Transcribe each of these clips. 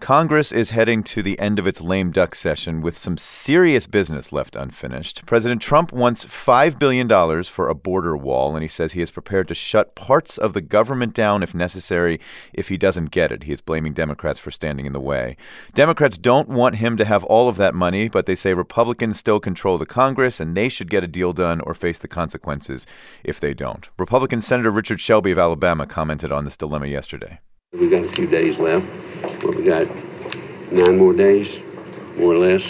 Congress is heading to the end of its lame duck session with some serious business left unfinished. President Trump wants $5 billion for a border wall, and he says he is prepared to shut parts of the government down if necessary if he doesn't get it. He is blaming Democrats for standing in the way. Democrats don't want him to have all of that money, but they say Republicans still control the Congress, and they should get a deal done or face the consequences if they don't. Republican Senator Richard Shelby of Alabama commented on this dilemma yesterday. We got a few days left. We got 9 more days, more or less.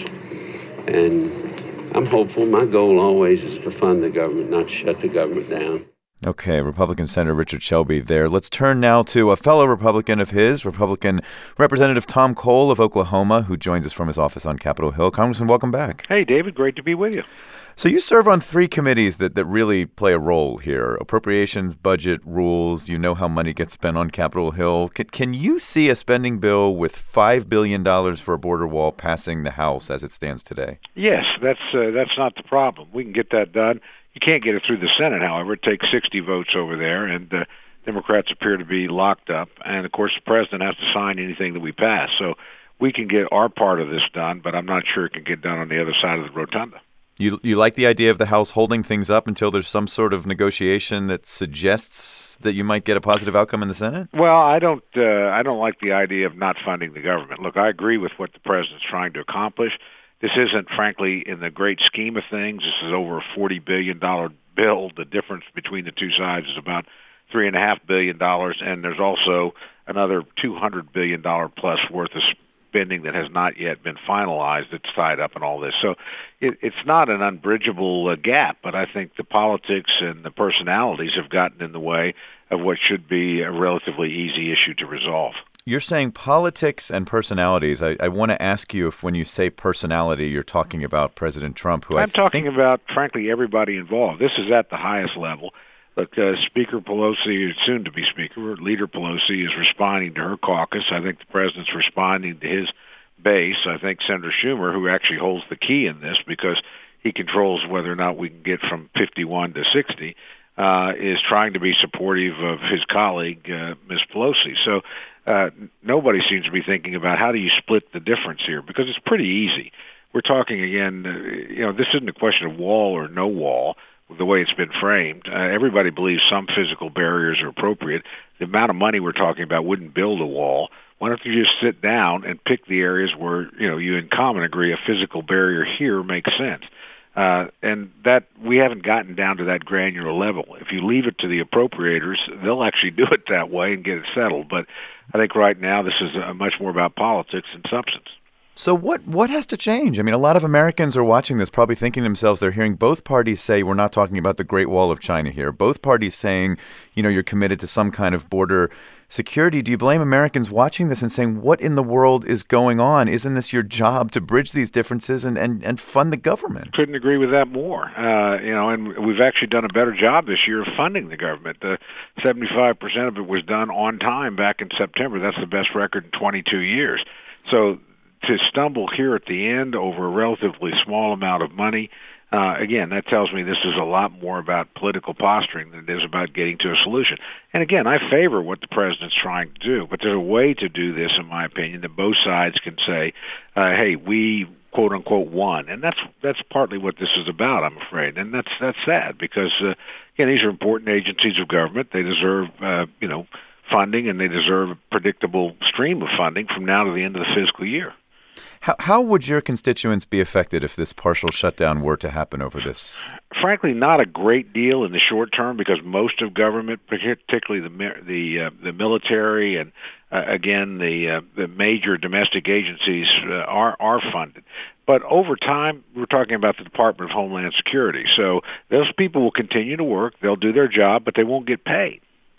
And I'm hopeful. My goal always is to fund the government, not to shut the government down. Okay, Republican Senator Richard Shelby there. Let's turn now to a fellow Republican of his, Republican Representative Tom Cole of Oklahoma, who joins us from his office on Capitol Hill. Congressman, welcome back. Hey, David. Great to be with you. So you serve on 3 committees that really play a role here: appropriations, budget, rules. You know how money gets spent on Capitol Hill. Can you see a spending bill with $5 billion for a border wall passing the House as it stands today? Yes, that's not the problem. We can get that done. You can't get it through the Senate, however. It takes 60 votes over there, and Democrats appear to be locked up. And, of course, the president has to sign anything that we pass. So we can get our part of this done, but I'm not sure it can get done on the other side of the rotunda. You like the idea of the House holding things up until there's some sort of negotiation that suggests that you might get a positive outcome in the Senate? Well, I don't like the idea of not funding the government. Look, I agree with what the president's trying to accomplish. This isn't, frankly, in the great scheme of things. This is over a $40 billion bill. The difference between the two sides is about $3.5 billion, and there's also another $200 billion plus worth of spending that has not yet been finalized that's tied up in all this. So it's not an unbridgeable gap, but I think the politics and the personalities have gotten in the way of what should be a relatively easy issue to resolve. You're saying politics and personalities. I want to ask you if when you say personality, you're talking about President Trump, who I'm talking about, frankly, everybody involved. This is at the highest level. Look, Speaker Pelosi, soon to be Speaker, Leader Pelosi is responding to her caucus. I think the president's responding to his base. I think Senator Schumer, who actually holds the key in this because he controls whether or not we can get from 51 to 60, is trying to be supportive of his colleague, Ms. Pelosi. So nobody seems to be thinking about how do you split the difference here, because it's pretty easy. We're talking, again, this isn't a question of wall or no wall, the way it's been framed. Everybody believes some physical barriers are appropriate. The amount of money we're talking about wouldn't build a wall. Why don't you just sit down and pick the areas where you in common agree a physical barrier here makes sense? And that we haven't gotten down to that granular level. If you leave it to the appropriators, they'll actually do it that way and get it settled. But I think right now this is much more about politics than substance. So what has to change? I mean, a lot of Americans are watching this probably thinking to themselves, they're hearing both parties say we're not talking about the Great Wall of China here. Both parties saying, you're committed to some kind of border security. Do you blame Americans watching this and saying, what in the world is going on? Isn't this your job to bridge these differences and fund the government? Couldn't agree with that more. And we've actually done a better job this year of funding the government. 75% of it was done on time back in September. That's the best record in 22 years. So to stumble here at the end over a relatively small amount of money, again, that tells me this is a lot more about political posturing than it is about getting to a solution. And again, I favor what the president's trying to do, but there's a way to do this, in my opinion, that both sides can say, hey, we quote unquote won. And that's partly what this is about, I'm afraid. And that's sad because, again, these are important agencies of government. They deserve, funding, and they deserve a predictable stream of funding from now to the end of the fiscal year. How would your constituents be affected if this partial shutdown were to happen over this? Frankly, not a great deal in the short term, because most of government, particularly the military and again the major domestic agencies, are funded. But over time, we're talking about the Department of Homeland Security. So those people will continue to work. They'll do their job, but they won't get paid.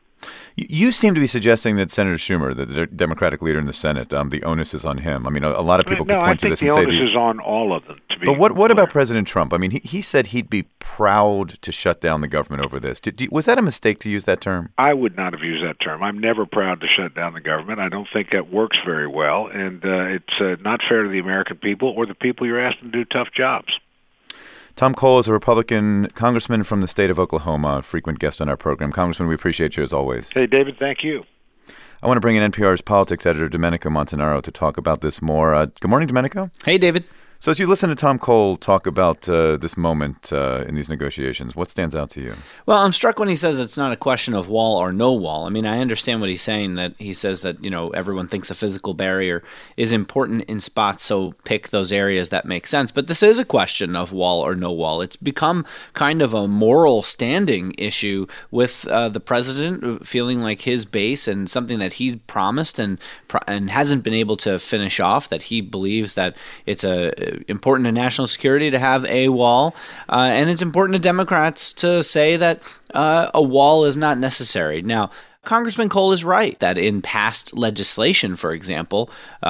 You seem to be suggesting that Senator Schumer, the Democratic leader in the Senate, the onus is on him. I mean, a lot of people could point to this and say... No, I think the onus is on all of them. But what about President Trump? I mean, he said he'd be proud to shut down the government over this. Was that a mistake to use that term? I would not have used that term. I'm never proud to shut down the government. I don't think that works very well, and it's not fair to the American people or the people you're asking to do tough jobs. Tom Cole is a Republican congressman from the state of Oklahoma, a frequent guest on our program. Congressman, we appreciate you as always. Hey, David, thank you. I want to bring in NPR's politics editor, Domenico Montanaro, to talk about this more. Good morning, Domenico. Hey, David. So as you listen to Tom Cole talk about this moment in these negotiations, what stands out to you? Well, I'm struck when he says it's not a question of wall or no wall. I mean, I understand what he's saying, that he says that, everyone thinks a physical barrier is important in spots, so pick those areas that make sense. But this is a question of wall or no wall. It's become kind of a moral standing issue with the president feeling like his base and something that he's promised and hasn't been able to finish off, that he believes that it's important to national security to have a wall, and it's important to Democrats to say that a wall is not necessary. Now, Congressman Cole is right that in past legislation, for example,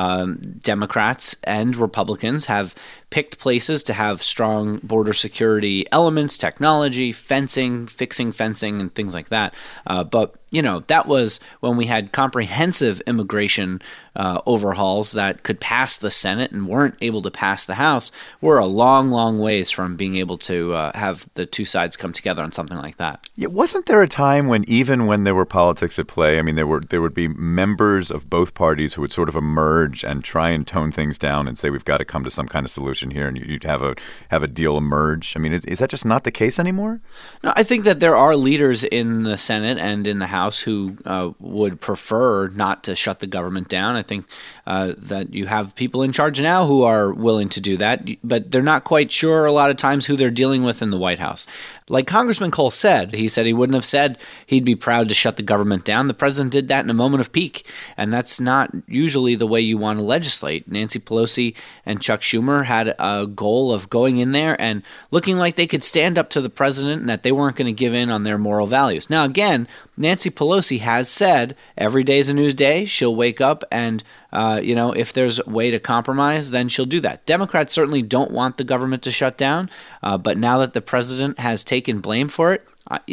Democrats and Republicans have picked places to have strong border security elements, technology, fencing, fixing fencing, and things like that. But that was when we had comprehensive immigration overhauls that could pass the Senate and weren't able to pass the House. We're a long, long ways from being able to have the two sides come together on something like that. Yeah, wasn't there a time when even when there were politics at play, I mean, there would be members of both parties who would sort of emerge and try and tone things down and say we've got to come to some kind of solution here, and you'd have a deal emerge? I mean, is that just not the case anymore? No, I think that there are leaders in the Senate and in the House who would prefer not to shut the government down. I think that you have people in charge now who are willing to do that, but they're not quite sure a lot of times who they're dealing with in the White House. Like Congressman Cole said, he said he wouldn't have said he'd be proud to shut the government down. The president did that in a moment of pique, and that's not usually the way you want to legislate. Nancy Pelosi and Chuck Schumer had a goal of going in there and looking like they could stand up to the president and that they weren't going to give in on their moral values. Now, again, Nancy Pelosi has said every day is a news day. She'll wake up and if there's a way to compromise, then she'll do that. Democrats certainly don't want the government to shut down, but now that the president has taken blame for it,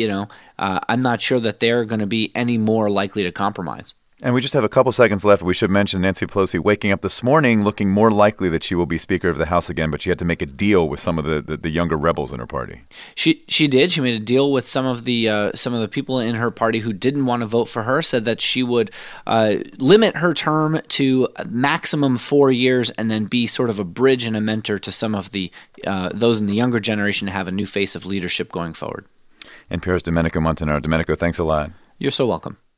I'm not sure that they're going to be any more likely to compromise. And we just have a couple seconds left. We should mention Nancy Pelosi waking up this morning looking more likely that she will be Speaker of the House again, but she had to make a deal with some of the younger rebels in her party. She did. She made a deal with some of the people in her party who didn't want to vote for her, said that she would limit her term to maximum 4 years and then be sort of a bridge and a mentor to some of the those in the younger generation to have a new face of leadership going forward. NPR's Domenico Montanaro. Domenico, thanks a lot. You're so welcome.